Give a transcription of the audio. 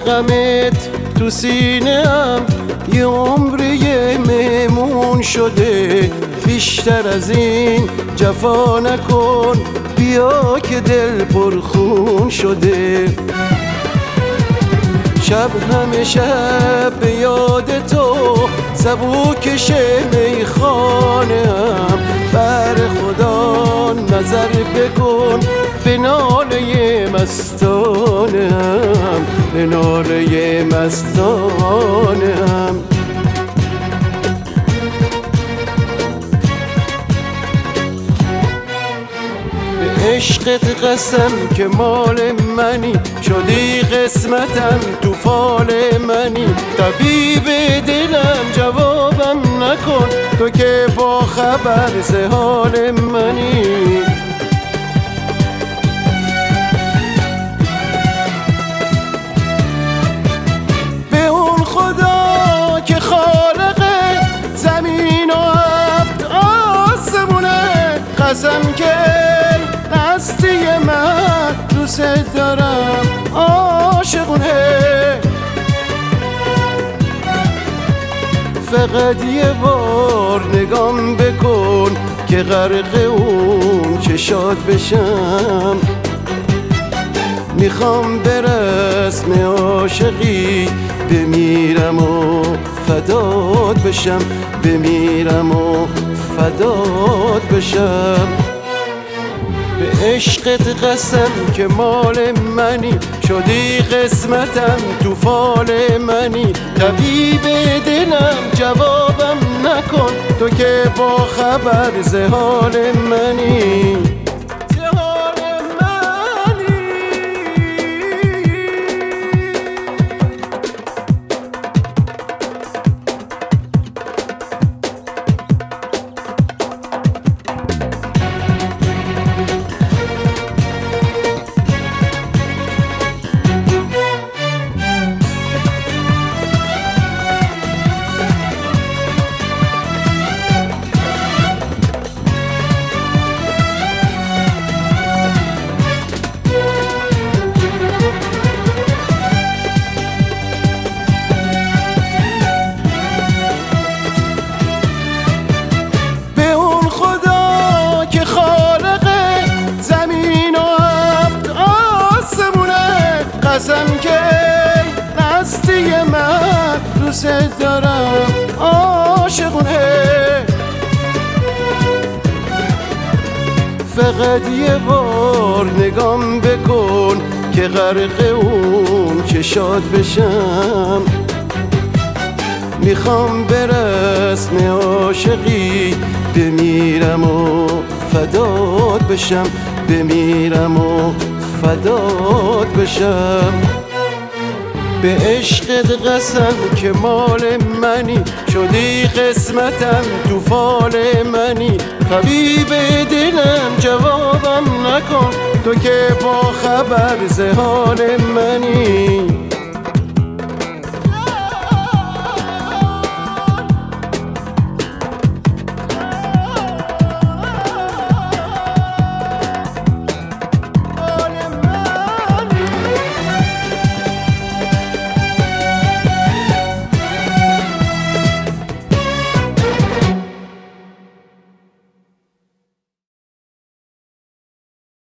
غمت تو سینه‌ام یه عمری مهمون شده. بیشتر از این جفا نکن، بیا که دل پرخون شده. شب همه شب به یاد تو سبوکش میخانه‌ام. بر خدا نظر بکن به ناله مستانه‌ام، به ناله مستانه‌ام. عشقت قسم که مال منی، شدی قسمتم تو فال منی. طبیب دلم جوابم نکن، تو که با خبر ز حال منی. به اون خدا که خالق زمین و هفت آسمونه قسم که هستی من دوست دارم عاشقونه. فقط یه بار نگام بکن که غرق اون چشات بشم. میخوام به رسم عاشقی بمیرم و فدات بشم، بمیرم و فدات بشم. به عشقت قسم که مال منی، شدی قسمتم تو فال منی. طبیب دلم جوابم نکن، تو که با خبر ز حال منی. قسم که هستی من دوست دارم عاشقونه. فقط یه بار نگام بکن که غرق اون چشات بشم. میخوام به رسم عاشقی بمیرم و فدات بشم، بمیرم و فدات بشم. به عشقت قسم که مال منی، شدی قسمتم تو فال منی. طبیب دلم جوابم نکن، تو که با خبر ز حال منی.